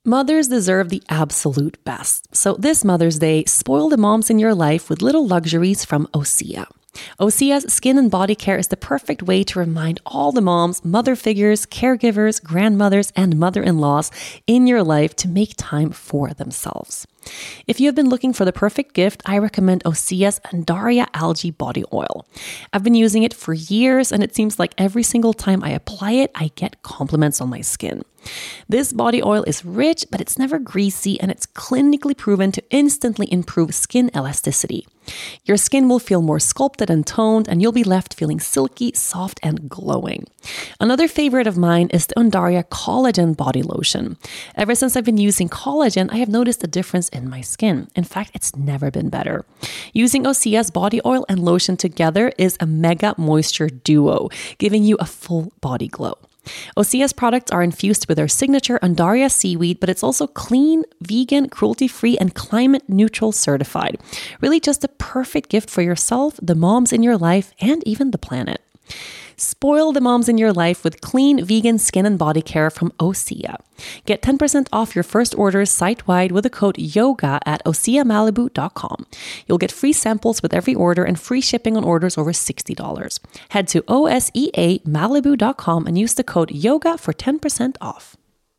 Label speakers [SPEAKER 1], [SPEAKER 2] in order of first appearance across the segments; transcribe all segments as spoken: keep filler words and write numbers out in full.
[SPEAKER 1] Mothers deserve the absolute best. So this Mother's Day, spoil the moms in your life with little luxuries from Osea. Osea's skin and body care is the perfect way to remind all the moms, mother figures, caregivers, grandmothers, and mother-in-laws in your life to make time for themselves. If you have been looking for the perfect gift, I recommend Osea's Undaria Algae Body Oil. I've been using it for years, and it seems like every single time I apply it, I get compliments on my skin. This body oil is rich, but it's never greasy, and it's clinically proven to instantly improve skin elasticity. Your skin will feel more sculpted and toned, and you'll be left feeling silky, soft, and glowing. Another favorite of mine is the Undaria Collagen Body Lotion. Ever since I've been using collagen, I have noticed a difference in my skin. In fact, it's never been better. Using Osea's body oil and lotion together is a mega moisture duo, giving you a full body glow. Osea's products are infused with their signature Undaria seaweed, but it's also clean, vegan, cruelty-free, and climate-neutral certified. Really just a perfect gift for yourself, the moms in your life, and even the planet. Spoil the moms in your life with clean, vegan skin and body care from Osea. Get ten percent off your first orders site-wide with the code YOGA at osea malibu dot com. You'll get free samples with every order and free shipping on orders over sixty dollars. Head to osea malibu dot com and use the code YOGA for ten percent off.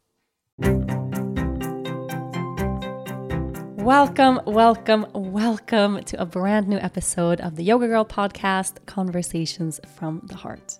[SPEAKER 1] Welcome, welcome, welcome to a brand new episode of the Yoga Girl podcast, Conversations from the Heart.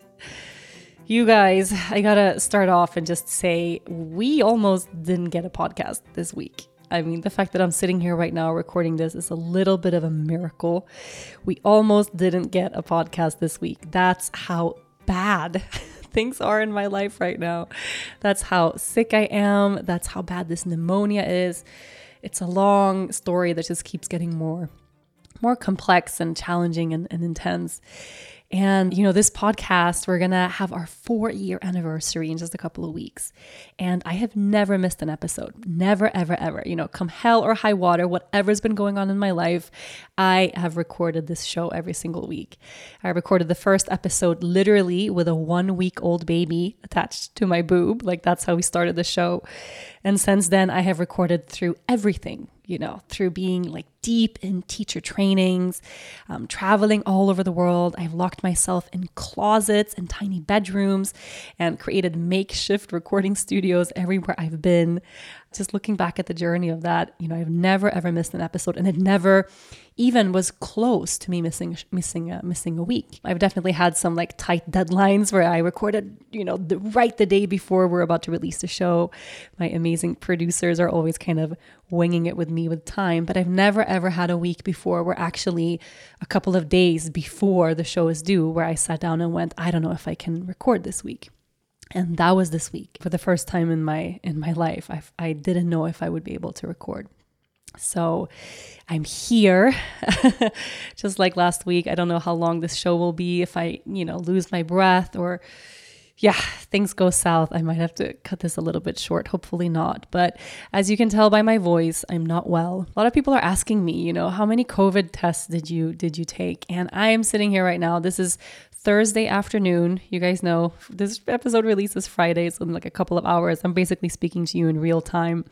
[SPEAKER 1] You guys, I gotta start off and just say we almost didn't get a podcast this week. I mean, the fact that I'm sitting here right now recording this is a little bit of a miracle. We almost didn't get a podcast this week. That's how bad things are in my life right now. That's how sick I am. That's how bad this pneumonia is. It's a long story that just keeps getting more, more complex and challenging and, and intense. And, you know, this podcast, we're going to have our four year anniversary in just a couple of weeks. And I have never missed an episode. Never, ever, ever. You know, come hell or high water, whatever's been going on in my life, I have recorded this show every single week. I recorded the first episode literally with a one week old baby attached to my boob. Like that's how we started the show. And since then, I have recorded through everything, you know, through being like deep in teacher trainings, um, traveling all over the world. I've locked myself in closets and tiny bedrooms and created makeshift recording studios everywhere I've been. Just looking back at the journey of that, you know, I've never, ever missed an episode, and it never even was close to me missing missing a, missing a week. I've definitely had some like tight deadlines where I recorded, you know, the, right the day before we're about to release the show. My amazing producers are always kind of winging it with me with time, but I've never ever had a week before where actually a couple of days before the show is due where I sat down and went, I don't know if I can record this week. And that was this week. For the first time in my in my life, I I didn't know if I would be able to record. So I'm here, just like last week. I don't know how long this show will be. If I, you know, lose my breath or, yeah, things go south, I might have to cut this a little bit short. Hopefully not. But as you can tell by my voice, I'm not well. A lot of people are asking me, you know, how many COVID tests did you did you take? And I am sitting here right now. This is Thursday afternoon. You guys know this episode releases Friday, so in like a couple of hours, I'm basically speaking to you in real time.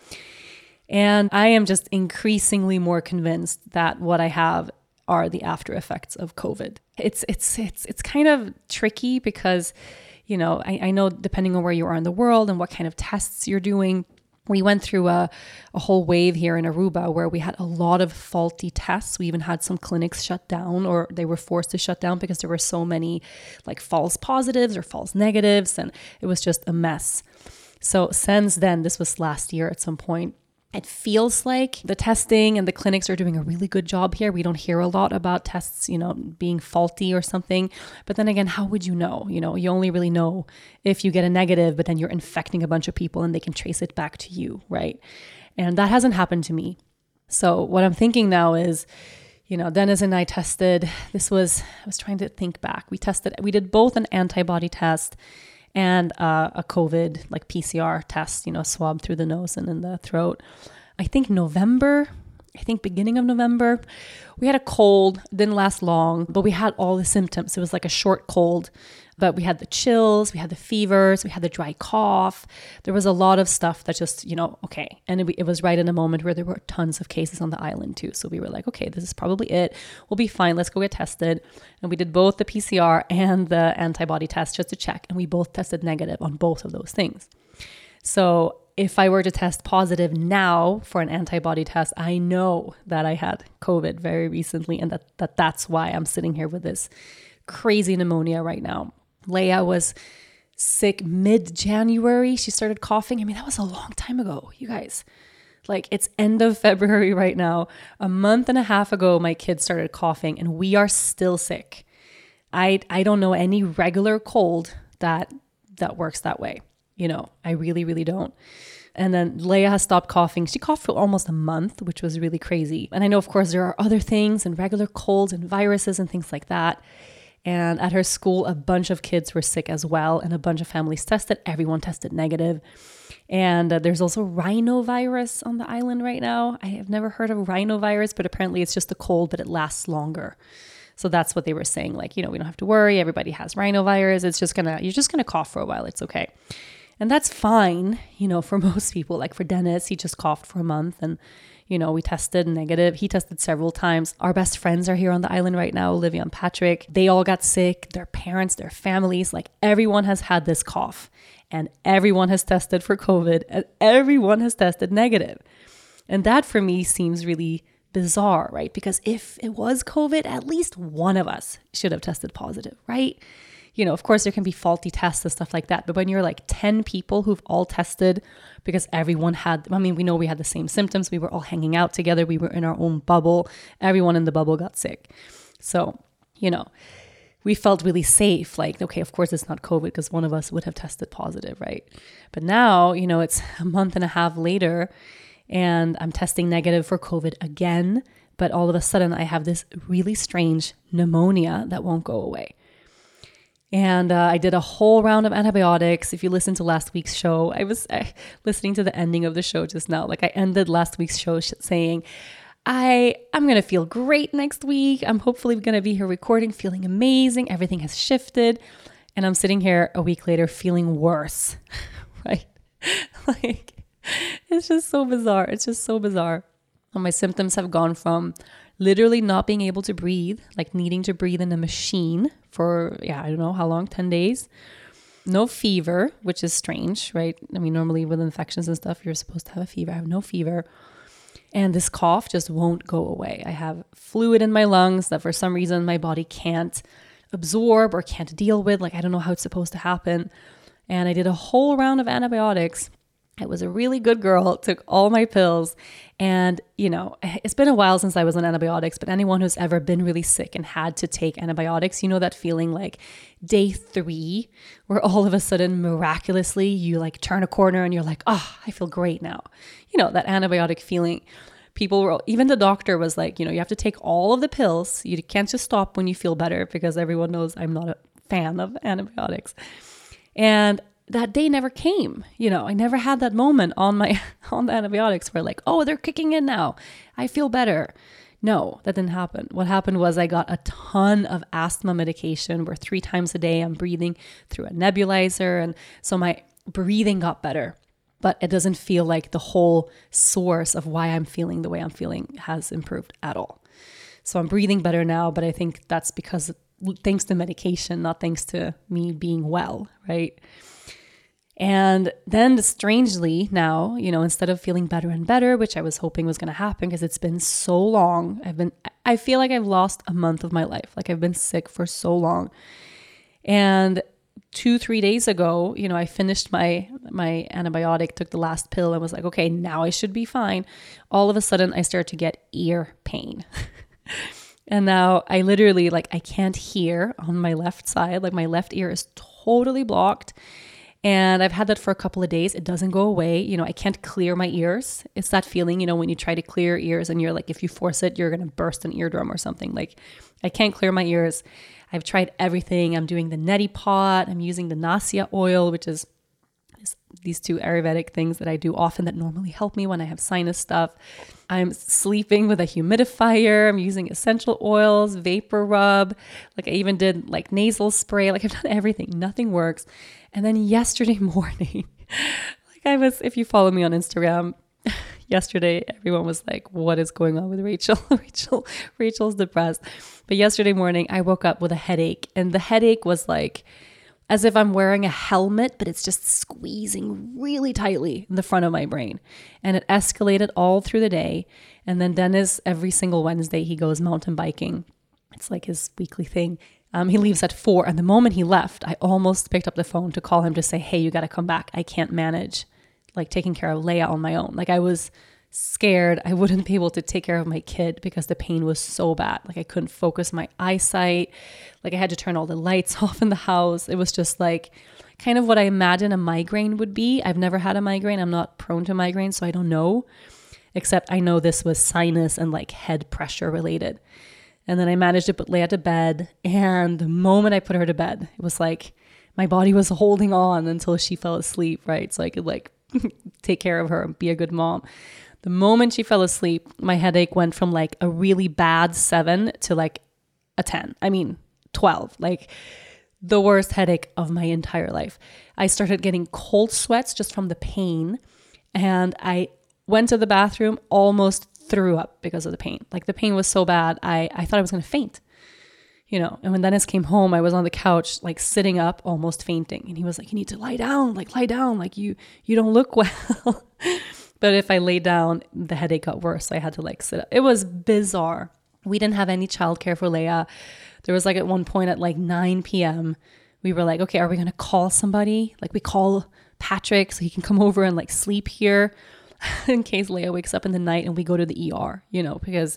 [SPEAKER 1] And I am just increasingly more convinced that what I have are the after effects of COVID. It's it's it's it's kind of tricky because, you know, I, I know depending on where you are in the world and what kind of tests you're doing, we went through a, a whole wave here in Aruba where we had a lot of faulty tests. We even had some clinics shut down, or they were forced to shut down because there were so many like false positives or false negatives, and it was just a mess. So since then, this was last year at some point, it feels like the testing and the clinics are doing a really good job here. We don't hear a lot about tests, you know, being faulty or something. But then again, how would you know? You know, you only really know if you get a negative, but then you're infecting a bunch of people and they can trace it back to you, right? And that hasn't happened to me. So what I'm thinking now is, you know, Dennis and I tested, this was, I was trying to think back. We tested, we did both an antibody test and uh, a COVID like P C R test, you know, swab through the nose and in the throat. I think November, I think beginning of November, we had a cold, didn't last long, but we had all the symptoms. It was like a short cold. But we had the chills, we had the fevers, we had the dry cough. There was a lot of stuff that just, you know, okay. And it, it was right in a moment where there were tons of cases on the island too. So we were like, okay, this is probably it. We'll be fine. Let's go get tested. And we did both the P C R and the antibody test just to check. And we both tested negative on both of those things. So if I were to test positive now for an antibody test, I know that I had COVID very recently and that, that that's why I'm sitting here with this crazy pneumonia right now. Leia was sick mid-January. She started coughing. I mean, that was a long time ago, you guys. Like, it's end of February right now. A month and a half ago, my kids started coughing and we are still sick. I I don't know any regular cold that that works that way. You know, I really, really don't. And then Leia has stopped coughing. She coughed for almost a month, which was really crazy. And I know, of course, there are other things and regular colds and viruses and things like that. And at her school, a bunch of kids were sick as well. And a bunch of families tested. Everyone tested negative. And uh, there's also rhinovirus on the island right now. I have never heard of rhinovirus, but apparently it's just a cold, but it lasts longer. So that's what they were saying. Like, you know, we don't have to worry. Everybody has rhinovirus. It's just gonna, you're just gonna cough for a while. It's okay. And that's fine, you know, for most people. Like for Dennis, he just coughed for a month and, you know, we tested negative. He tested several times. Our best friends are here on the island right now, Olivia and Patrick. They all got sick, their parents, their families, like everyone has had this cough and everyone has tested for COVID and everyone has tested negative. And that for me seems really bizarre, right? Because if it was COVID, at least one of us should have tested positive, right? You know, of course, there can be faulty tests and stuff like that. But when you're like ten people who've all tested because everyone had, I mean, we know we had the same symptoms. We were all hanging out together. We were in our own bubble. Everyone in the bubble got sick. So, you know, we felt really safe. Like, okay, of course, it's not COVID because one of us would have tested positive, right? But now, you know, it's a month and a half later and I'm testing negative for COVID again. But all of a sudden, I have this really strange pneumonia that won't go away. And uh, I did a whole round of antibiotics. If you listened to last week's show, I was uh, listening to the ending of the show just now. Like I ended last week's show sh- saying, I, I'm going to feel great next week. I'm hopefully going to be here recording, feeling amazing. Everything has shifted. And I'm sitting here a week later feeling worse, right? Like, it's just so bizarre. It's just so bizarre. And my symptoms have gone from literally not being able to breathe, like needing to breathe in a machine for, yeah, I don't know how long, ten days. No fever, which is strange, right? I mean, normally with infections and stuff, you're supposed to have a fever. I have no fever. And this cough just won't go away. I have fluid in my lungs that for some reason my body can't absorb or can't deal with. Like, I don't know how it's supposed to happen. And I did a whole round of antibiotics. I was a really good girl, took all my pills. And, you know, it's been a while since I was on antibiotics, but anyone who's ever been really sick and had to take antibiotics, you know that feeling like day three, where all of a sudden, miraculously, you like turn a corner and you're like, oh, I feel great now. You know, that antibiotic feeling. People were, even the doctor was like, you know, you have to take all of the pills. You can't just stop when you feel better because everyone knows I'm not a fan of antibiotics. And that day never came. You know, I never had that moment on my on the antibiotics where like, oh, they're kicking in now. I feel better. No, that didn't happen. What happened was I got a ton of asthma medication where three times a day I'm breathing through a nebulizer. And so my breathing got better, but it doesn't feel like the whole source of why I'm feeling the way I'm feeling has improved at all. So I'm breathing better now, but I think that's because thanks to medication, not thanks to me being well, right? And then strangely now, you know, instead of feeling better and better, which I was hoping was going to happen because it's been so long, I've been, I feel like I've lost a month of my life. Like I've been sick for so long. And two, three days ago, you know, I finished my, my antibiotic, took the last pill and was like, okay, now I should be fine. All of a sudden I started to get ear pain. And now I literally like, I can't hear on my left side. Like my left ear is totally blocked. And I've had that for a couple of days. It doesn't go away. You know, I can't clear my ears. It's that feeling, you know, when you try to clear your ears and you're like, if you force it, you're going to burst an eardrum or something. Like I can't clear my ears. I've tried everything. I'm doing the neti pot. I'm using the Nasya oil, which is this these two Ayurvedic things that I do often that normally help me when I have sinus stuff. I'm sleeping with a humidifier. I'm using essential oils, vapor rub. Like I even did like nasal spray. Like I've done everything. Nothing works. And then yesterday morning, like I was, if you follow me on Instagram, yesterday, everyone was like, what is going on with Rachel? Rachel, Rachel's depressed. But yesterday morning, I woke up with a headache, and the headache was like, as if I'm wearing a helmet, but it's just squeezing really tightly in the front of my brain. And it escalated all through the day. And then Dennis, every single Wednesday, he goes mountain biking. It's like his weekly thing. Um, he leaves at four. And the moment he left, I almost picked up the phone to call him to say, hey, you got to come back. I can't manage like taking care of Leia on my own. Like I was scared I wouldn't be able to take care of my kid because the pain was so bad. Like I couldn't focus my eyesight. Like I had to turn all the lights off in the house. It was just like kind of what I imagine a migraine would be. I've never had a migraine. I'm not prone to migraine, so I don't know. Except I know this was sinus and like head pressure related. And then I managed to put Leia to bed. And the moment I put her to bed, it was like my body was holding on until she fell asleep, right? So I could like take care of her and be a good mom. The moment she fell asleep, my headache went from like a really bad seven to like a ten. I mean, twelve, like the worst headache of my entire life. I started getting cold sweats just from the pain. And I went to the bathroom, almost threw up because of the pain. Like the pain was so bad, I, I thought I was going to faint. You know, and when Dennis came home, I was on the couch, like sitting up, almost fainting. And he was like, you need to lie down, like lie down, like you, you don't look well. But if I lay down, the headache got worse. So I had to like sit up. It was bizarre. We didn't have any childcare for Leia. There was like at one point at like nine p.m., we were like, okay, are we going to call somebody? Like we call Patrick so he can come over and like sleep here in case Leia wakes up in the night and we go to the E R, you know, because...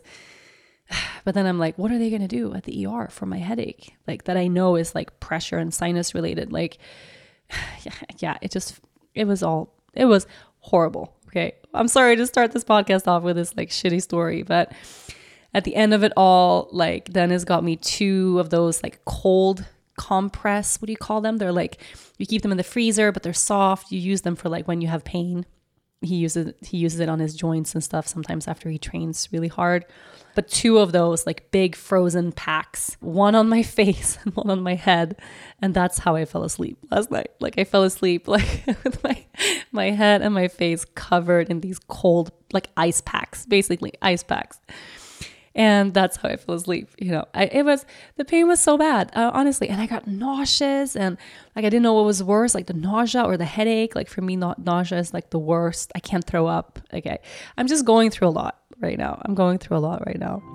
[SPEAKER 1] But then I'm like, what are they going to do at the E R for my headache? Like that I know is like pressure and sinus related. Like, yeah, yeah, it just, it was all, it was horrible. Okay. I'm sorry to start this podcast off with this like shitty story, but at the end of it all, like Dennis got me two of those like cold compress. What do you call them? They're like, you keep them in the freezer, but they're soft. You use them for like when you have pain. He uses he uses it on his joints and stuff sometimes after he trains really hard. But two of those like big frozen packs, one on my face and one on my head. And that's how I fell asleep last night. Like I fell asleep like with my my head and my face covered in these cold like ice packs, basically ice packs. And that's how I fell asleep. You know, I, it was, the pain was so bad, uh, honestly. And I got nauseous and like, I didn't know what was worse, like the nausea or the headache. Like for me, not nausea is like the worst. I can't throw up. Okay. I'm just going through a lot right now. I'm going through a lot right now.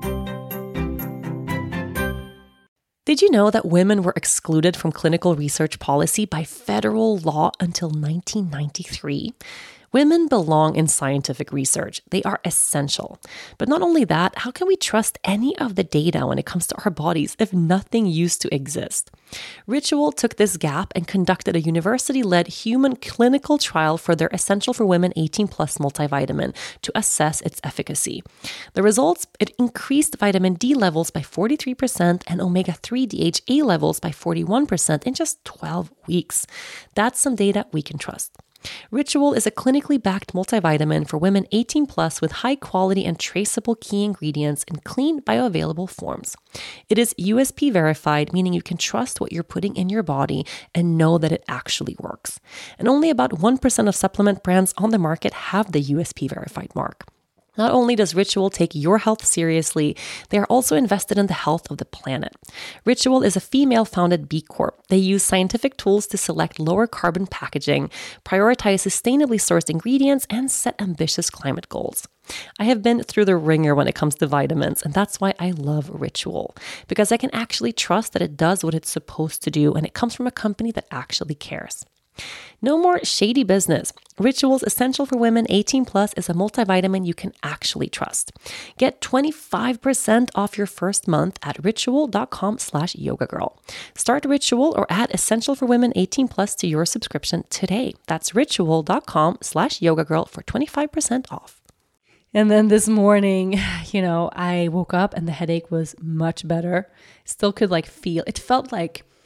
[SPEAKER 2] Did you know that women were excluded from clinical research policy by federal law until nineteen ninety-three? Women belong in scientific research. They are essential. But not only that, how can we trust any of the data when it comes to our bodies if nothing used to exist? Ritual took this gap and conducted a university-led human clinical trial for their Essential for Women eighteen plus multivitamin to assess its efficacy. The results, it increased vitamin D levels by forty-three percent and omega three D H A levels by forty-one percent in just twelve weeks. That's some data we can trust. Ritual is a clinically backed multivitamin for women eighteen plus with high quality and traceable key ingredients in clean, bioavailable forms. It is U S P verified, meaning you can trust what you're putting in your body and know that it actually works. And only about one percent of supplement brands on the market have the U S P verified mark. Not only does Ritual take your health seriously, they are also invested in the health of the planet. Ritual is a female-founded B Corp. They use scientific tools to select lower carbon packaging, prioritize sustainably sourced ingredients, and set ambitious climate goals. I have been through the ringer when it comes to vitamins, and that's why I love Ritual, because I can actually trust that it does what it's supposed to do, and it comes from a company that actually cares. No more shady business. Ritual's Essential for Women eighteen plus is a multivitamin you can actually trust. Get twenty-five percent off your first month at ritual.com slash yoga girl. Start Ritual or add Essential for Women eighteen plus to your subscription today. That's ritual.com slash yoga girl for twenty-five percent off.
[SPEAKER 1] And then this morning, you know, I woke up and the headache was much better. Still could like feel, it felt like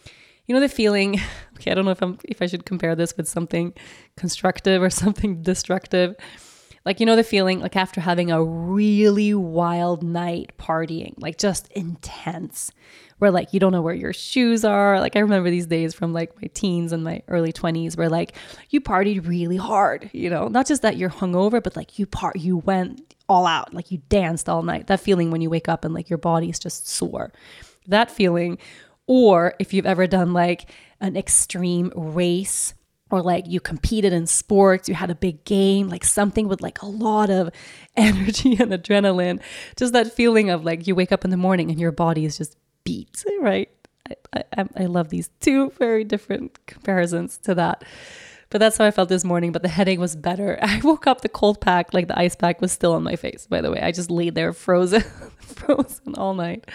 [SPEAKER 1] You know the feeling, okay, I don't know if I'm if I should compare this with something constructive or something destructive. Like, you know the feeling like after having a really wild night partying, like just intense, where like you don't know where your shoes are. Like I remember these days from like my teens and my early twenties where like you partied really hard, you know, not just that you're hungover, but like you part, you went all out, like you danced all night. That feeling when you wake up and like your body is just sore. That feeling. Or if you've ever done like an extreme race or like you competed in sports, you had a big game, like something with like a lot of energy and adrenaline, just that feeling of like you wake up in the morning and your body is just beat, right? I, I, I love these two very different comparisons to that. But that's how I felt this morning, but the headache was better. I woke up, the cold pack, like the ice pack was still on my face, by the way. I just laid there frozen, frozen all night.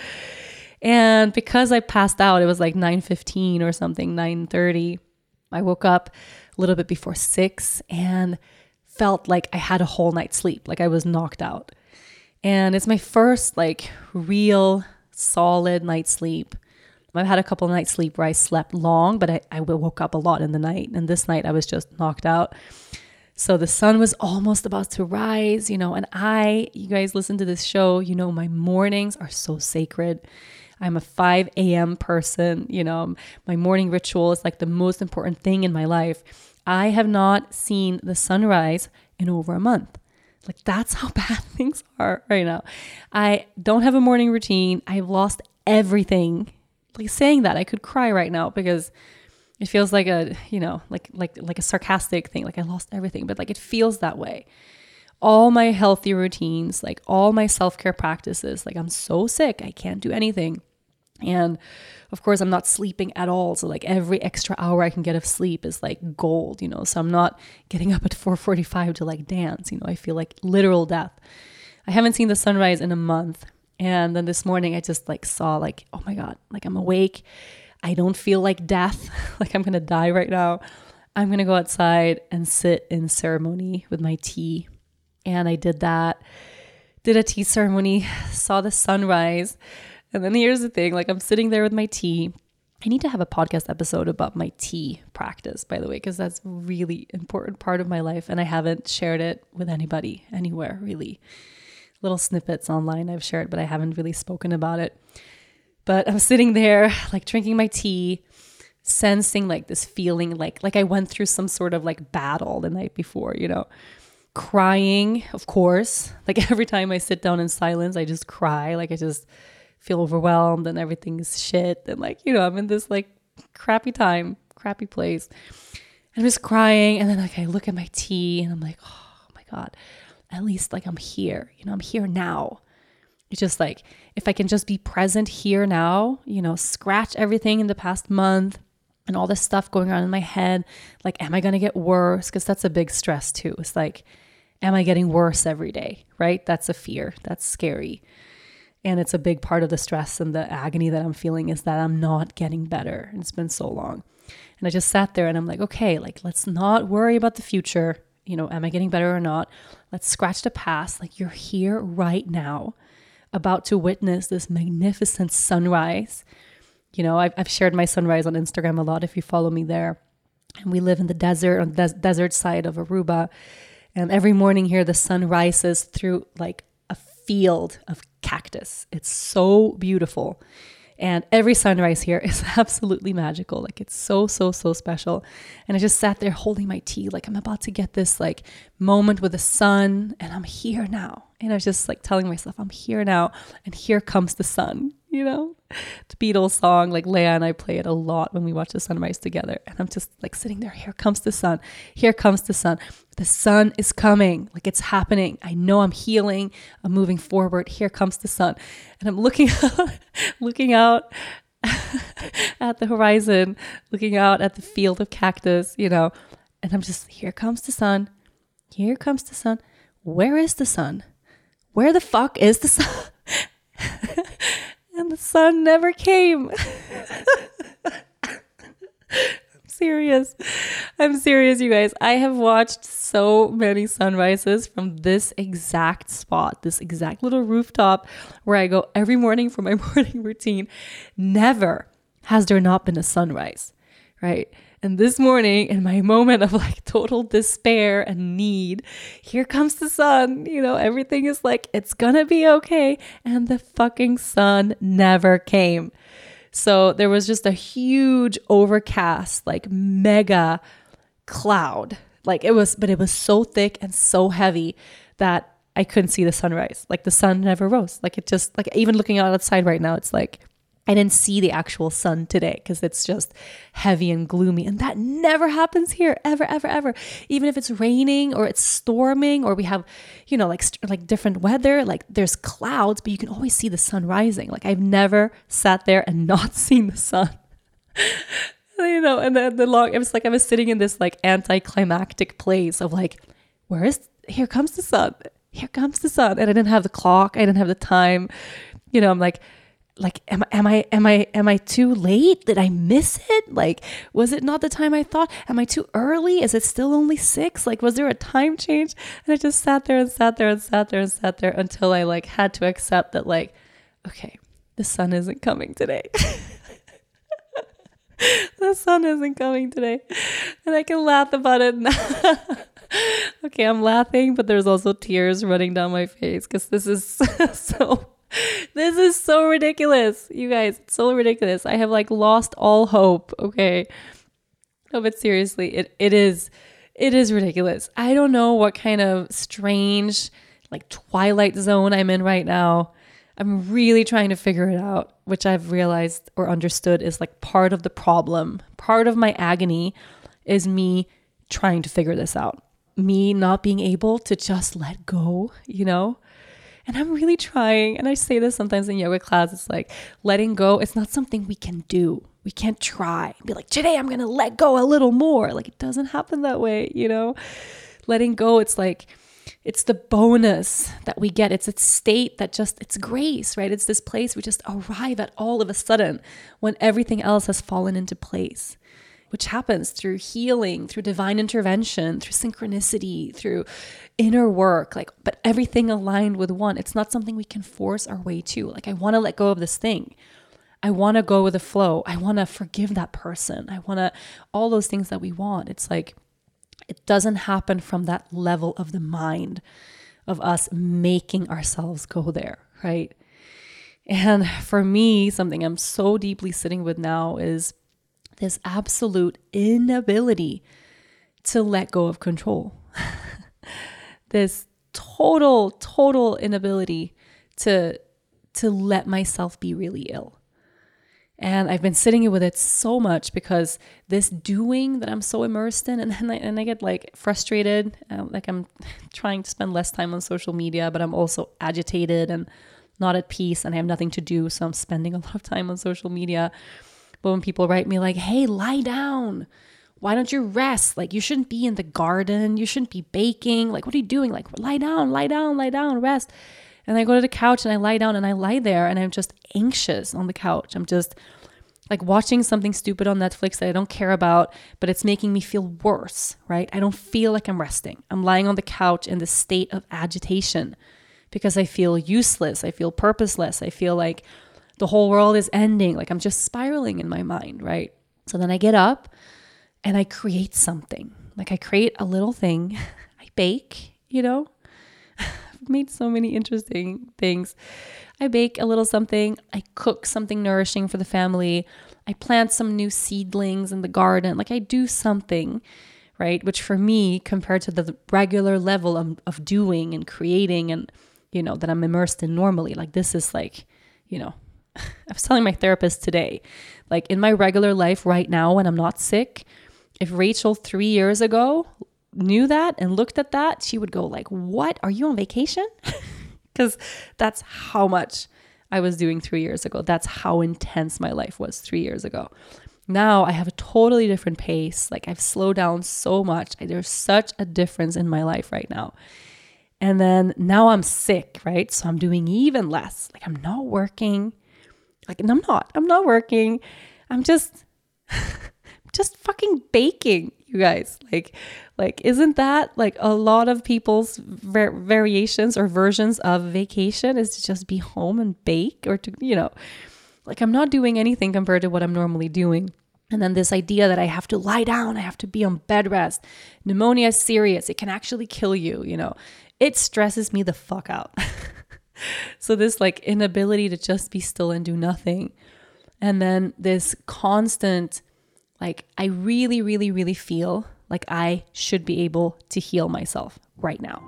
[SPEAKER 1] And because I passed out, it was like nine fifteen or something, nine thirty. I woke up a little bit before six and felt like I had a whole night's sleep, like I was knocked out. And it's my first like real solid night's sleep. I've had a couple of nights sleep where I slept long, but I, I woke up a lot in the night. And this night I was just knocked out. So the sun was almost about to rise, you know, and I, you guys listen to this show, you know, my mornings are so sacred. I'm a five a.m. person, you know, my morning ritual is like the most important thing in my life. I have not seen the sunrise in over a month. Like that's how bad things are right now. I don't have a morning routine. I've lost everything. Like saying that, I could cry right now because it feels like a, you know, like like like a sarcastic thing. Like I lost everything, but like it feels that way. All my healthy routines, like all my self-care practices, like I'm so sick, I can't do anything. And of course, I'm not sleeping at all. So like every extra hour I can get of sleep is like gold, you know. So I'm not getting up at four forty-five to like dance, you know. I feel like literal death. I haven't seen the sunrise in a month. And then this morning I just like saw like, oh my God, like I'm awake. I don't feel like death, like I'm going to die right now. I'm going to go outside and sit in ceremony with my tea. And I did that, did a tea ceremony, saw the sunrise. And then here's the thing, like I'm sitting there with my tea. I need to have a podcast episode about my tea practice, by the way, because that's a really important part of my life. And I haven't shared it with anybody anywhere, really. Little snippets online I've shared, but I haven't really spoken about it. But I'm sitting there like drinking my tea, sensing like this feeling like, like I went through some sort of like battle the night before, you know. Crying, of course. Like every time I sit down in silence, I just cry. Like I just feel overwhelmed and everything's shit. And like, you know, I'm in this like crappy time, crappy place. I'm just crying. And then like I look at my tea and I'm like, oh my God, at least like I'm here, you know, I'm here now. It's just like, if I can just be present here now, you know, scratch everything in the past month and all this stuff going on in my head. Like, am I going to get worse? Because that's a big stress too. It's like, am I getting worse every day? Right? That's a fear. That's scary. And it's a big part of the stress and the agony that I'm feeling is that I'm not getting better. And it's been so long. And I just sat there and I'm like, okay, like, let's not worry about the future. You know, am I getting better or not? Let's scratch the past. Like, you're here right now, about to witness this magnificent sunrise. You know, I've, I've shared my sunrise on Instagram a lot if you follow me there. And we live in the desert, on the des- desert side of Aruba. And every morning here, the sun rises through like a field of cactus. It's so beautiful. And every sunrise here is absolutely magical. Like it's so, so, so special. And I just sat there holding my tea. Like I'm about to get this like moment with the sun and I'm here now. And I was just like telling myself, I'm here now. And here comes the sun, you know, the Beatles song, like Leia and I play it a lot when we watch the sunrise together. And I'm just like sitting there, here comes the sun. Here comes the sun. The sun is coming. Like it's happening. I know I'm healing. I'm moving forward. Here comes the sun. And I'm looking out, looking out at the horizon, looking out at the field of cactus, you know, and I'm just, here comes the sun. Here comes the sun. Where is the sun? Where the fuck is the sun? And the sun never came. I'm serious. I'm serious, you guys. I have watched so many sunrises from this exact spot, this exact little rooftop where I go every morning for my morning routine. Never, has there not been a sunrise, right? And this morning, in my moment of like total despair and need, here comes the sun. You know, everything is like, it's gonna be okay. And the fucking sun never came. So there was just a huge overcast, like mega cloud. Like it was, but it was so thick and so heavy that I couldn't see the sunrise. Like the sun never rose. Like it just, like even looking out outside right now, it's like, I didn't see the actual sun today because it's just heavy and gloomy. And that never happens here, ever, ever, ever. Even if it's raining or it's storming or we have, you know, like like different weather, like there's clouds, but you can always see the sun rising. Like I've never sat there and not seen the sun. You know, and then the long, it was like I was sitting in this like anticlimactic place of like, where is, here comes the sun. Here comes the sun. And I didn't have the clock. I didn't have the time. You know, I'm like, Like, am, am I, am I, am I too late? Did I miss it? Like, was it not the time I thought? Am I too early? Is it still only six? Like, was there a time change? And I just sat there and sat there and sat there and sat there until I like had to accept that like, okay, the sun isn't coming today. The sun isn't coming today. And I can laugh about it now. Okay, I'm laughing, but there's also tears running down my face because this is so... This is so ridiculous, you guys. It's so ridiculous. I have like lost all hope. Okay. No, but seriously, it, it is, it is ridiculous. I don't know what kind of strange like twilight zone I'm in right now. I'm really trying to figure it out, which I've realized or understood is like part of the problem. Part of my agony is me trying to figure this out. Me not being able to just let go, you know? And I'm really trying. And I say this sometimes in yoga class. It's like letting go. It's not something we can do. We can't try. Be like, today I'm going to let go a little more. Like it doesn't happen that way, you know? Letting go, it's like, it's the bonus that we get. It's a state that just, it's grace, right? It's this place we just arrive at all of a sudden when everything else has fallen into place, which happens through healing, through divine intervention, through synchronicity, through inner work, like, but everything aligned with one. It's not something we can force our way to. Like, I want to let go of this thing. I want to go with the flow. I want to forgive that person. I want to, all those things that we want. It's like, it doesn't happen from that level of the mind of us making ourselves go there, right? And for me, something I'm so deeply sitting with now is this absolute inability to let go of control. This total, total inability to, to let myself be really ill. And I've been sitting with it so much because this doing that I'm so immersed in, and then I, and I get like frustrated, uh, like I'm trying to spend less time on social media, but I'm also agitated and not at peace and I have nothing to do. So I'm spending a lot of time on social media. But when people write me like, hey, lie down. Why don't you rest? Like, you shouldn't be in the garden. You shouldn't be baking. Like, what are you doing? Like, lie down, lie down, lie down, rest. And I go to the couch and I lie down and I lie there and I'm just anxious on the couch. I'm just like watching something stupid on Netflix that I don't care about, but it's making me feel worse, right? I don't feel like I'm resting. I'm lying on the couch in this state of agitation because I feel useless. I feel purposeless. I feel like the whole world is ending. Like I'm just spiraling in my mind, right? So then I get up and I create something. Like I create a little thing. I bake, you know? I've made so many interesting things. I bake a little something. I cook something nourishing for the family. I plant some new seedlings in the garden. Like I do something, right? Which for me, compared to the regular level of, of doing and creating and, you know, that I'm immersed in normally, like this is like, you know, I was telling my therapist today, like in my regular life right now when I'm not sick, if Rachel three years ago knew that and looked at that, she would go like, what? Are you on vacation? Because that's how much I was doing three years ago. That's how intense my life was three years ago. Now I have a totally different pace. Like I've slowed down so much. There's such a difference in my life right now. And then now I'm sick, right? So I'm doing even less. Like I'm not working. Like, and I'm not, I'm not working. I'm just, just fucking baking, you guys. Like, like, isn't that like a lot of people's var- variations or versions of vacation is to just be home and bake or to, you know, Like I'm not doing anything compared to what I'm normally doing. And then this idea that I have to lie down, I have to be on bed rest. Pneumonia is serious. It can actually kill you, you know. It stresses me the fuck out. So this like inability to just be still and do nothing. And then this constant, like I really, really, really feel like I should be able to heal myself right now.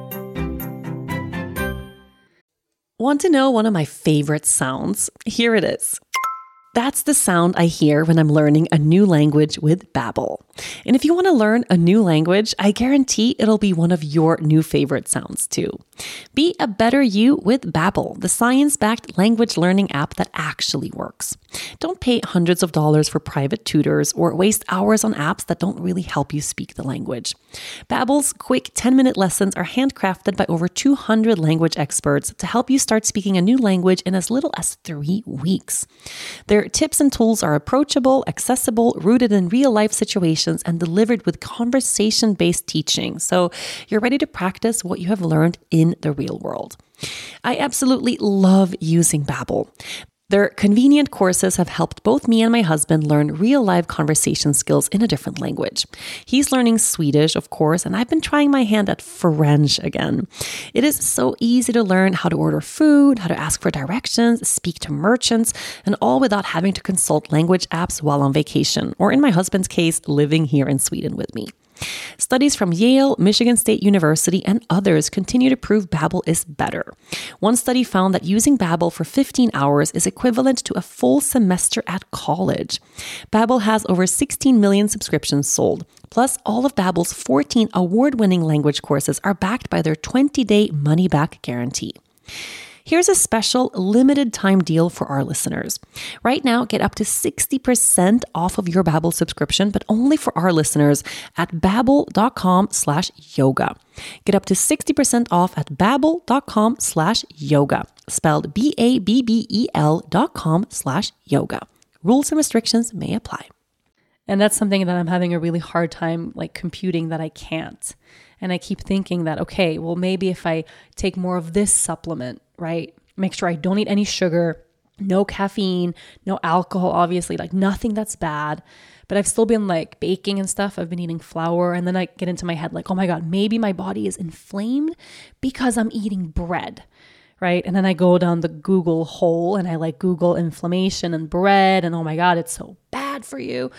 [SPEAKER 2] Want to know one of my favorite sounds? Here it is. That's the sound I hear when I'm learning a new language with Babbel. And if you want to learn a new language, I guarantee it'll be one of your new favorite sounds too. Be a better you with Babbel, the science-backed language learning app that actually works. Don't pay hundreds of dollars for private tutors or waste hours on apps that don't really help you speak the language. Babbel's quick ten-minute lessons are handcrafted by over two hundred language experts to help you start speaking a new language in as little as three weeks. Their tips and tools are approachable, accessible, rooted in real-life situations, and delivered with conversation-based teaching. So you're ready to practice what you have learned in the real world. I absolutely love using Babbel. Their convenient courses have helped both me and my husband learn real-life conversation skills in a different language. He's learning Swedish, of course, and I've been trying my hand at French again. It is so easy to learn how to order food, how to ask for directions, speak to merchants, and all without having to consult language apps while on vacation, or in my husband's case, living here in Sweden with me. Studies from Yale, Michigan State University, and others continue to prove Babbel is better. One study found that using Babbel for fifteen hours is equivalent to a full semester at college. Babbel has over sixteen million subscriptions sold. Plus, all of Babbel's fourteen award-winning language courses are backed by their twenty-day money-back guarantee. Here's a special limited time deal for our listeners. Right now, get up to sixty percent off of your Babbel subscription, but only for our listeners at babbel.com slash yoga. Get up to sixty percent off at babbel.com slash yoga, spelled B A B B E L dot com slash yoga. Rules and restrictions may apply.
[SPEAKER 1] And that's something that I'm having a really hard time like computing that I can't. And I keep thinking that, okay, well, maybe if I take more of this supplement, right? Make sure I don't eat any sugar, no caffeine, no alcohol, obviously, like nothing that's bad. But I've still been like baking and stuff. I've been eating flour. And then I get into my head like, oh my God, maybe my body is inflamed because I'm eating bread, right? And then I go down the Google hole and I like Google inflammation and bread. And oh my God, it's so bad for you.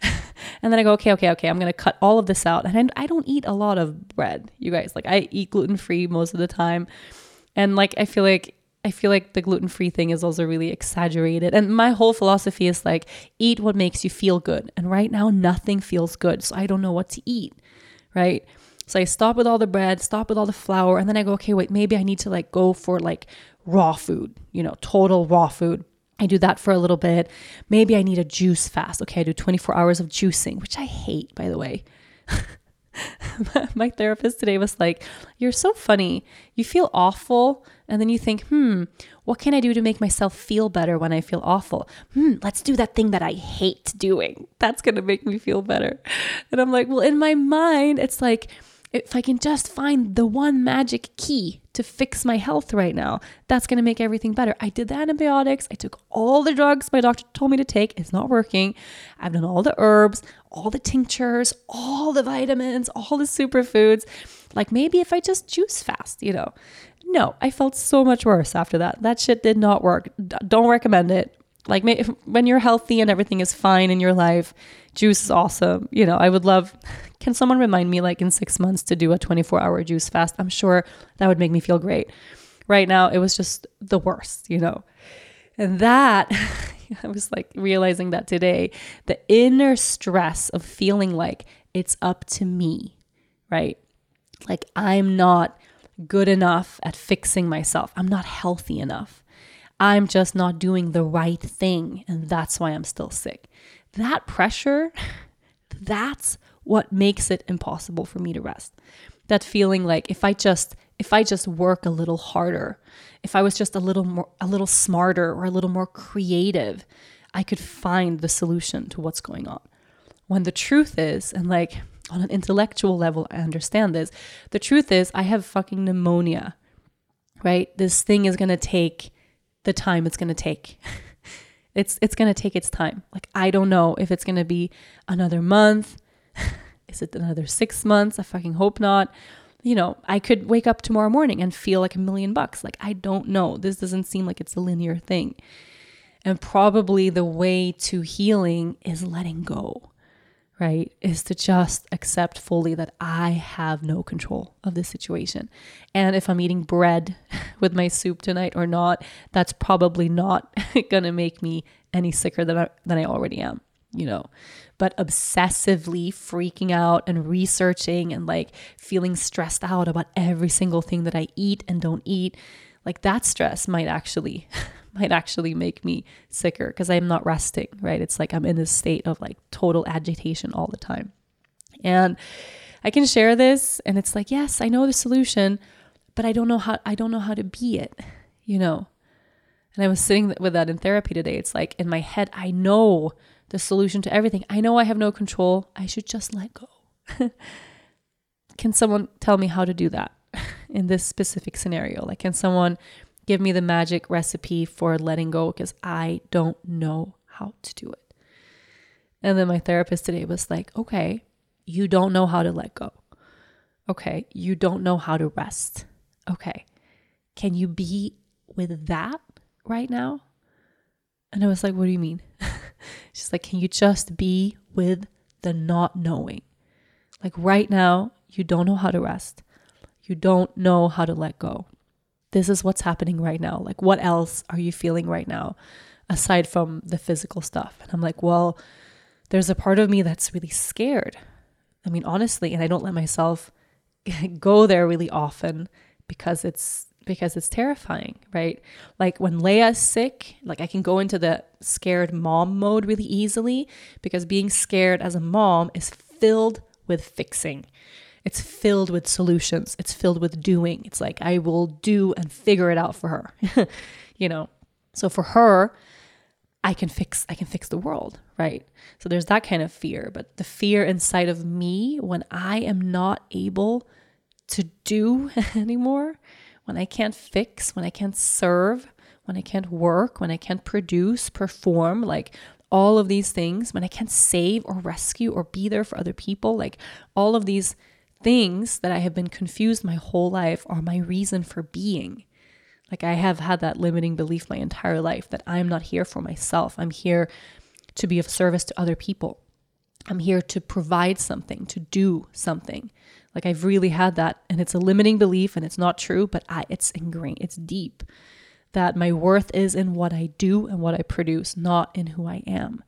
[SPEAKER 1] And then I go, okay, okay, okay, I'm going to cut all of this out. And I don't eat a lot of bread, you guys. Like I eat gluten-free most of the time. And like, I feel like, I feel like the gluten-free thing is also really exaggerated. And my whole philosophy is like, eat what makes you feel good. And right now, nothing feels good. So I don't know what to eat, right? So I stop with all the bread, stop with all the flour. And then I go, okay, wait, maybe I need to like go for like raw food, you know, total raw food. I do that for a little bit. Maybe I need a juice fast. Okay, I do twenty-four hours of juicing, which I hate, by the way. My therapist today was like, you're so funny. You feel awful. And then you think, hmm, what can I do to make myself feel better when I feel awful? Hmm, let's do that thing that I hate doing. That's going to make me feel better. And I'm like, well, in my mind, it's like, if I can just find the one magic key to fix my health right now, that's going to make everything better. I did the antibiotics. I took all the drugs my doctor told me to take. It's not working. I've done all the herbs, all the tinctures, all the vitamins, all the superfoods. Like maybe if I just juice fast, you know. No, I felt so much worse after that. That shit did not work. D- don't recommend it. Like if, when you're healthy and everything is fine in your life, juice is awesome. You know, I would love, can someone remind me like in six months to do a twenty-four hour juice fast? I'm sure that would make me feel great. Right now, it was just the worst, you know. And that, I was like realizing that today, the inner stress of feeling like it's up to me, right? Like I'm not good enough at fixing myself. I'm not healthy enough. I'm just not doing the right thing. And that's why I'm still sick. That pressure, that's what makes it impossible for me to rest. That feeling like if I just, if I just work a little harder, if I was just a little more, a little smarter or a little more creative, I could find the solution to what's going on. When the truth is, and like on an intellectual level, I understand this. The truth is I have fucking pneumonia, right? This thing is going to take the time it's going to take. It's it's going to take its time. Like, I don't know if it's going to be another month. Is it another six months? I fucking hope not. You know, I could wake up tomorrow morning and feel like a million bucks. Like, I don't know. This doesn't seem like it's a linear thing. And probably the way to healing is letting go, right? Is to just accept fully that I have no control of this situation. And if I'm eating bread with my soup tonight or not, that's probably not going to make me any sicker than I, than I already am, you know. But obsessively freaking out and researching and like feeling stressed out about every single thing that I eat and don't eat, like that stress might actually might actually make me sicker because I'm not resting, right? It's like I'm in this state of like total agitation all the time. And I can share this and it's like, yes, I know the solution, but I don't know how I don't know how to be it, you know. And I was sitting with that in therapy today. It's like in my head, I know the solution to everything. I know I have no control. I should just let go. Can someone tell me how to do that in this specific scenario? Like, can someone give me the magic recipe for letting go? Because I don't know how to do it. And then my therapist today was like, okay, you don't know how to let go. Okay, you don't know how to rest. Okay, can you be with that right now? And I was like, what do you mean? She's like, can you just be with the not knowing? Like right now, you don't know how to rest. You don't know how to let go. This is what's happening right now. Like, what else are you feeling right now aside from the physical stuff? And I'm like, well, there's a part of me that's really scared. I mean, honestly, and I don't let myself go there really often because it's because it's terrifying, right? Like when Leia's sick, like I can go into the scared mom mode really easily because being scared as a mom is filled with fixing. It's filled with solutions. It's filled with doing. It's like, I will do and figure it out for her, you know? So for her, I can fix, I can fix the world, right? So there's that kind of fear, but the fear inside of me when I am not able to do anymore, when I can't fix, when I can't serve, when I can't work, when I can't produce, perform, like all of these things, when I can't save or rescue or be there for other people, like all of these things that I have been confused my whole life are my reason for being. Like I have had that limiting belief my entire life that I'm not here for myself. I'm here to be of service to other people. I'm here to provide something, to do something. Like I've really had that, and it's a limiting belief and it's not true, but I, it's ingrained, it's deep, that my worth is in what I do and what I produce, not in who I am.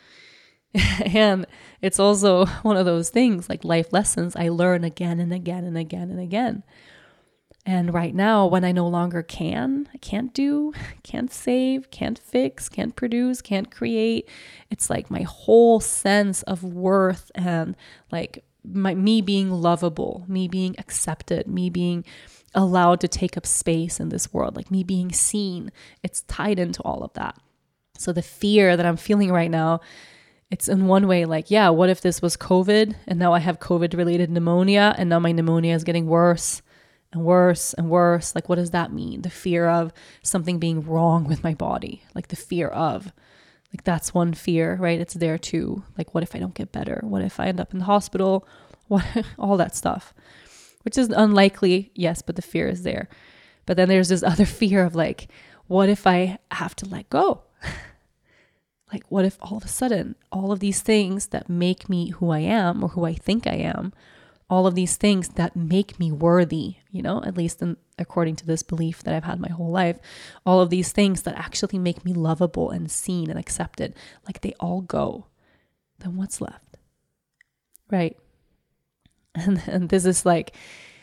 [SPEAKER 1] And it's also one of those things, like life lessons I learn again and again and again and again. And right now, when I no longer can, I can't do, can't save, can't fix, can't produce, can't create, it's like my whole sense of worth and like my me being lovable, me being accepted, me being allowed to take up space in this world, like me being seen, it's tied into all of that. So the fear that I'm feeling right now, it's in one way like, yeah, what if this was COVID and now I have COVID-related pneumonia and now my pneumonia is getting worse and worse and worse. Like, what does that mean? The fear of something being wrong with my body, like the fear of, like that's one fear, right? It's there too. Like, what if I don't get better? What if I end up in the hospital? What, all that stuff, which is unlikely, yes, but the fear is there. But then there's this other fear of like, what if I have to let go? Like, what if all of a sudden, all of these things that make me who I am or who I think I am, all of these things that make me worthy, you know, at least in, according to this belief that I've had my whole life, all of these things that actually make me lovable and seen and accepted, like they all go, then what's left? Right? And, and this is like,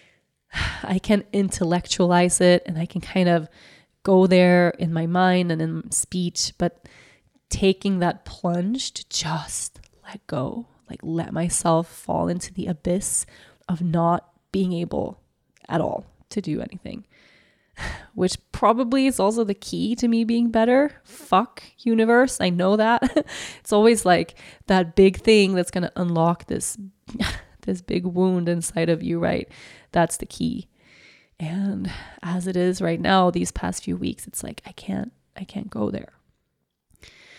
[SPEAKER 1] I can intellectualize it and I can kind of go there in my mind and in speech, but taking that plunge to just let go, like let myself fall into the abyss of not being able at all to do anything, which probably is also the key to me being better. Fuck universe. I know that. It's always like that big thing that's going to unlock this, this big wound inside of you, right? That's the key. And as it is right now, these past few weeks, it's like, I can't, I can't go there.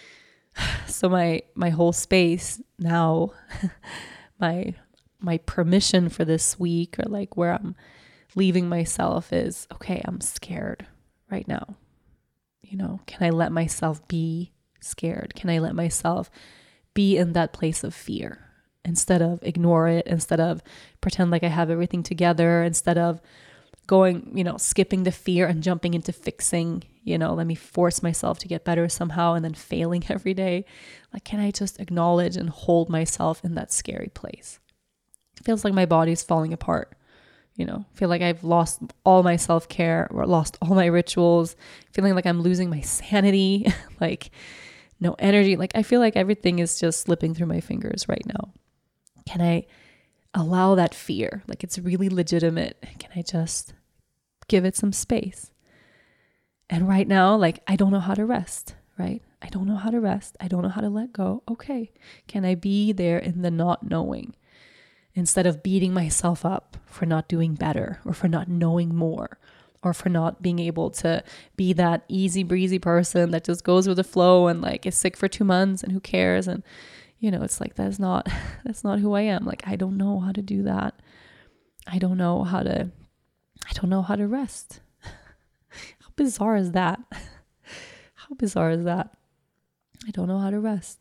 [SPEAKER 1] So my, my whole space now, my, my permission for this week, or like where I'm leaving myself is, okay, I'm scared right now. You know, can I let myself be scared? Can I let myself be in that place of fear instead of ignore it, instead of pretend like I have everything together, instead of going, you know, skipping the fear and jumping into fixing, you know, let me force myself to get better somehow and then failing every day. Like, can I just acknowledge and hold myself in that scary place? It feels like my body's falling apart. You know, feel like I've lost all my self-care or lost all my rituals, feeling like I'm losing my sanity, like no energy. Like I feel like everything is just slipping through my fingers right now. Can I allow that fear? Like it's really legitimate. Can I just give it some space? And right now, like I don't know how to rest, right? I don't know how to rest. I don't know how to let go. Okay. Can I be there in the not knowing? Instead of beating myself up for not doing better or for not knowing more or for not being able to be that easy breezy person that just goes with the flow and like is sick for two months and who cares? And, you know, it's like, that's not, that's not who I am. Like, I don't know how to do that. I don't know how to, I don't know how to rest. How bizarre is that? How bizarre is that? I don't know how to rest.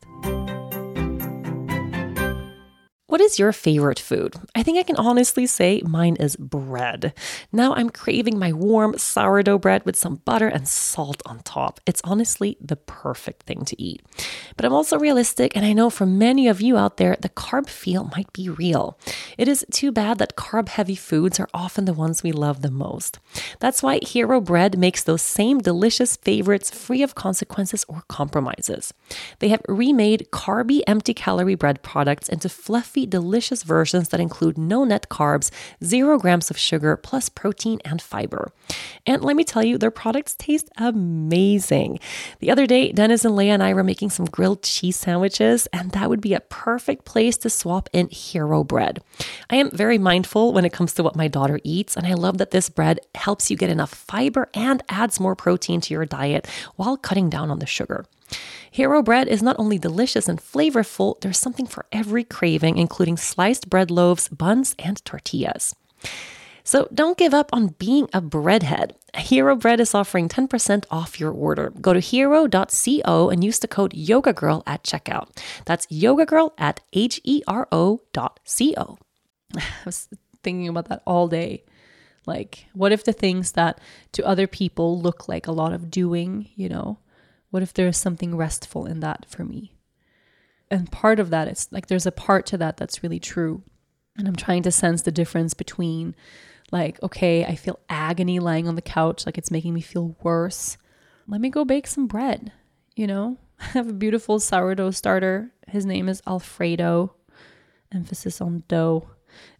[SPEAKER 2] What is your favorite food? I think I can honestly say mine is bread. Now I'm craving my warm sourdough bread with some butter and salt on top. It's honestly the perfect thing to eat. But I'm also realistic, and I know for many of you out there, the carb feel might be real. It is too bad that carb-heavy foods are often the ones we love the most. That's why Hero Bread makes those same delicious favorites free of consequences or compromises. They have remade carby, empty-calorie bread products into fluffy, delicious versions that include no net carbs, zero grams of sugar, plus protein and fiber. And let me tell you, their products taste amazing. The other day, Dennis and Leia and I were making some grilled cheese sandwiches, and that would be a perfect place to swap in Hero Bread. I am very mindful when it comes to what my daughter eats, and I love that this bread helps you get enough fiber and adds more protein to your diet while cutting down on the sugar. Hero Bread is not only delicious and flavorful, there's something for every craving, including sliced bread loaves, buns, and tortillas. So don't give up on being a breadhead. Hero Bread is offering ten percent off your order. Go to hero dot co and use the code YogaGirl at checkout. That's YogaGirl at H E R O dot C O.
[SPEAKER 1] I was thinking about that all day. Like, what if the things that to other people look like a lot of doing, you know, what if there's something restful in that for me? And part of that, it's like there's a part to that that's really true. And I'm trying to sense the difference between like, okay, I feel agony lying on the couch, like it's making me feel worse. Let me go bake some bread, you know? I have a beautiful sourdough starter. His name is Alfredo, emphasis on dough.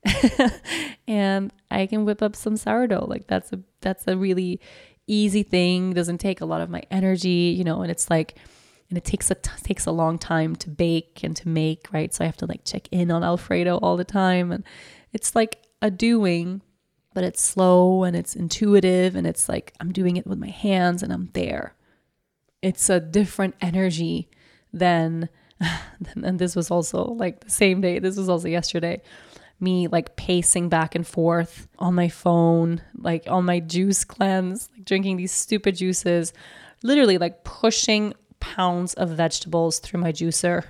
[SPEAKER 1] And I can whip up some sourdough. Like that's a that's a really easy thing, doesn't take a lot of my energy, you know, and it's like, and it takes a t- takes a long time to bake and to make, right? So I have to like check in on Alfredo all the time, and it's like a doing, but it's slow and it's intuitive, and it's like I'm doing it with my hands and I'm there. It's a different energy than, and this was also like the same day, this was also yesterday, me like pacing back and forth on my phone, like on my juice cleanse, like drinking these stupid juices, literally like pushing pounds of vegetables through my juicer,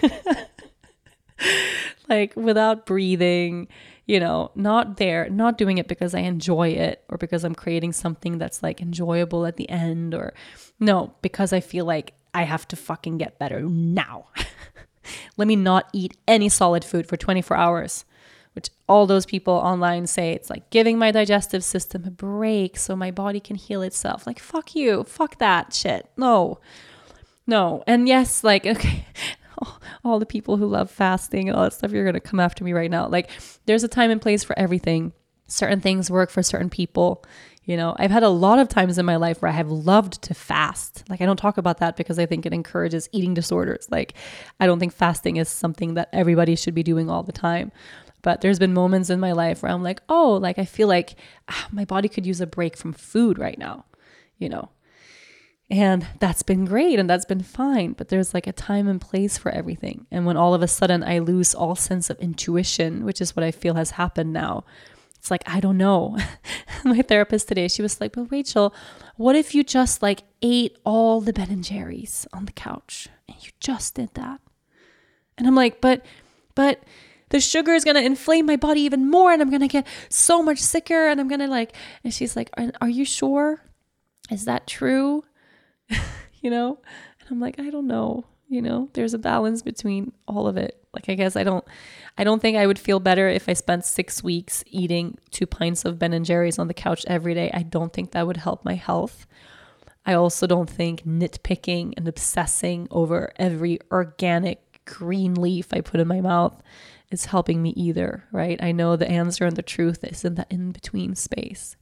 [SPEAKER 1] like without breathing, you know, not there, not doing it because I enjoy it or because I'm creating something that's like enjoyable at the end, or no, because I feel like I have to fucking get better now. Let me not eat any solid food for twenty-four hours. Which all those people online say it's like giving my digestive system a break so my body can heal itself. Like, fuck you. Fuck that shit. No. No. And yes, like, okay, all the people who love fasting and all that stuff, you're going to come after me right now. Like, there's a time and place for everything. Certain things work for certain people. You know, I've had a lot of times in my life where I have loved to fast. Like, I don't talk about that because I think it encourages eating disorders. Like, I don't think fasting is something that everybody should be doing all the time. But there's been moments in my life where I'm like, oh, like I feel like ah, my body could use a break from food right now, you know. And that's been great and that's been fine. But there's like a time and place for everything. And when all of a sudden I lose all sense of intuition, which is what I feel has happened now, it's like, I don't know. My therapist today, she was like, but Rachel, what if you just like ate all the Ben and Jerry's on the couch and you just did that? And I'm like, but, but the sugar is going to inflame my body even more and I'm going to get so much sicker and I'm going to like, and she's like, are, are you sure? Is that true? You know? And I'm like, I don't know. You know, there's a balance between all of it. Like, I guess I don't, I don't think I would feel better if I spent six weeks eating two pints of Ben and Jerry's on the couch every day. I don't think that would help my health. I also don't think nitpicking and obsessing over every organic green leaf I put in my mouth is helping me either, right? I know the answer and the truth is in that in-between space.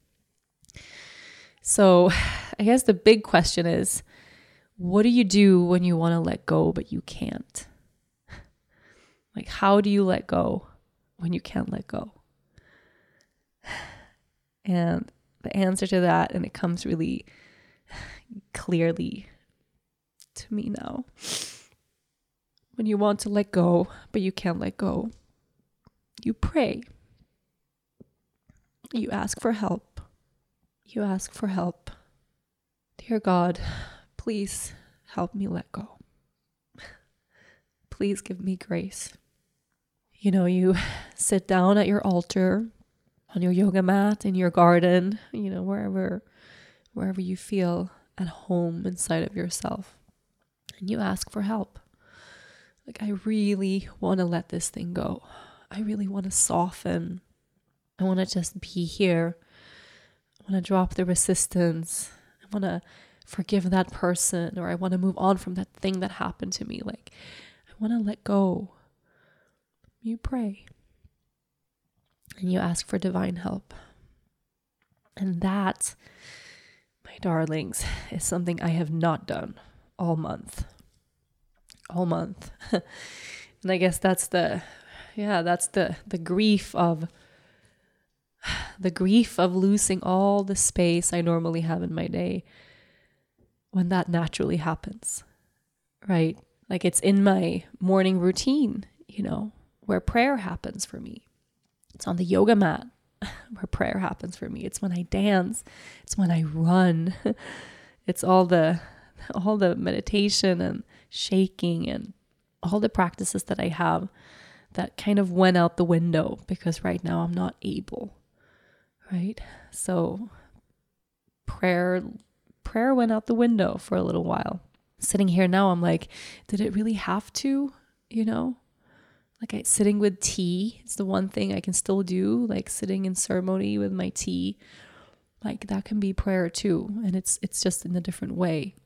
[SPEAKER 1] So I guess the big question is, what do you do when you want to let go, but you can't? Like, how do you let go when you can't let go? And the answer to that, and it comes really clearly to me now. When you want to let go, but you can't let go, you pray. You ask for help. You ask for help. Dear God, please help me let go. Please give me grace. You know, you sit down at your altar, on your yoga mat, in your garden, you know, wherever, wherever you feel at home inside of yourself. And you ask for help. Like, I really want to let this thing go. I really want to soften. I want to just be here. I want to drop the resistance. I want to forgive that person, or I want to move on from that thing that happened to me. Like, I want to let go. You pray. And you ask for divine help. And that, my darlings, is something I have not done all month. All month. And I guess that's the, yeah, that's the, the grief of, the grief of losing all the space I normally have in my day when that naturally happens, right? Like, it's in my morning routine, you know, where prayer happens for me. It's on the yoga mat where prayer happens for me. It's when I dance. It's when I run. It's all the, all the meditation and shaking and all the practices that I have that kind of went out the window because right now I'm not able, right? So prayer, prayer went out the window for a little while. Sitting here now, I'm like, did it really have to, you know? Like, I, sitting with tea, it's the one thing I can still do, like sitting in ceremony with my tea. Like, that can be prayer too. And it's it's just in a different way.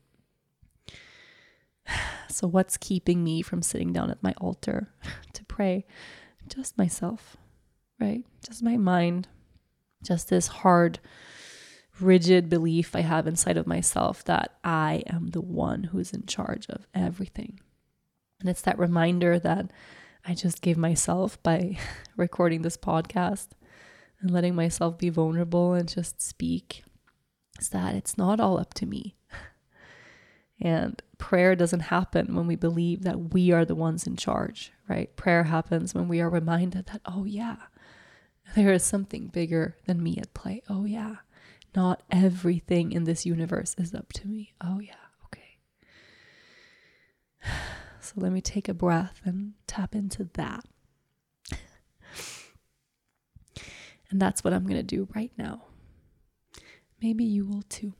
[SPEAKER 1] So what's keeping me from sitting down at my altar to pray? Just myself, right? Just my mind. Just this hard, rigid belief I have inside of myself that I am the one who's in charge of everything. And it's that reminder that I just gave myself by recording this podcast and letting myself be vulnerable and just speak, is that it's not all up to me. And prayer doesn't happen when we believe that we are the ones in charge, right? Prayer happens when we are reminded that, oh yeah, there is something bigger than me at play. Oh yeah, not everything in this universe is up to me. Oh yeah, okay. So let me take a breath and tap into that. And that's what I'm going to do right now. Maybe you will too.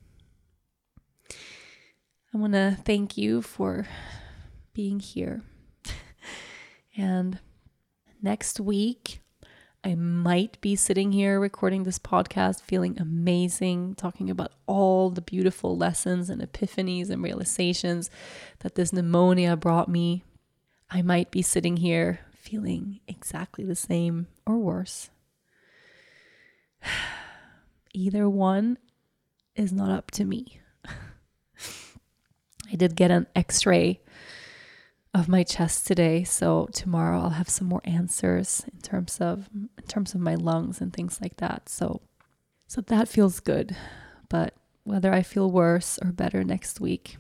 [SPEAKER 1] I want to thank you for being here. And next week, I might be sitting here recording this podcast, feeling amazing, talking about all the beautiful lessons and epiphanies and realizations that this pneumonia brought me. I might be sitting here feeling exactly the same or worse. Either one is not up to me. I did get an x-ray of my chest today, so tomorrow I'll have some more answers in terms of in terms of my lungs and things like that. So so that feels good. But whether I feel worse or better next week,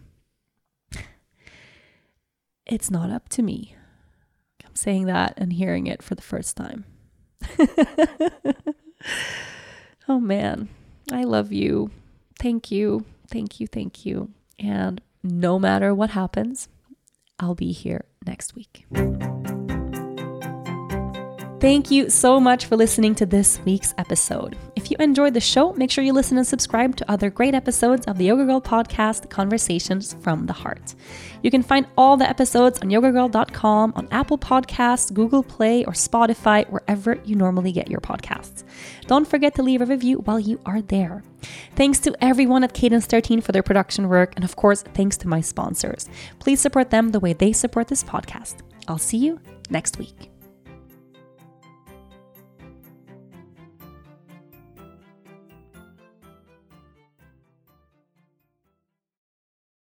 [SPEAKER 1] it's not up to me. I'm saying that and hearing it for the first time. Oh man, I love you. Thank you. Thank you. Thank you. And no matter what happens, I'll be here next week. Thank you so much for listening to this week's episode. If you enjoyed the show, make sure you listen and subscribe to other great episodes of the Yoga Girl podcast, Conversations from the Heart. You can find all the episodes on yoga girl dot com, on Apple Podcasts, Google Play, or Spotify, wherever you normally get your podcasts. Don't forget to leave a review while you are there. Thanks to everyone at Cadence thirteen for their production work, and of course, thanks to my sponsors. Please support them the way they support this podcast. I'll see you next week.